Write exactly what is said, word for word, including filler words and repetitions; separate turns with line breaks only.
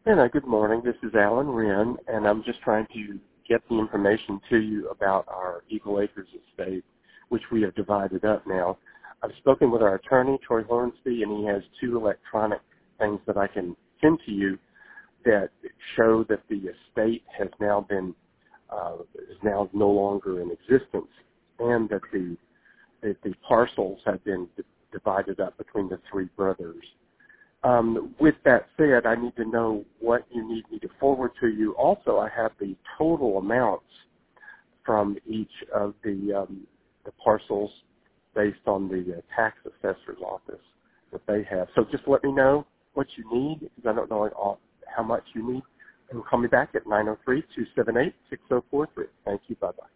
Anna, good morning. This is Alan Wren, and I'm just trying to get the information to you about our Eagle Acres estate, which we have divided up now. I've spoken with our attorney, Troy Hornsby, and he has two electronic things that I can send to you that show that the estate has now been uh, is now no longer in existence, and that the that the parcels have been d- divided up between the three brothers. Um, with that said, I need to know what you need me to forward to you. Also, I have the total amounts from each of the um, the parcels based on the uh, tax assessor's office that they have. So just let me know what you need, because I don't know all, how much you need. And call me back at nine oh three, two seven eight, six oh four three. Thank you. Bye-bye.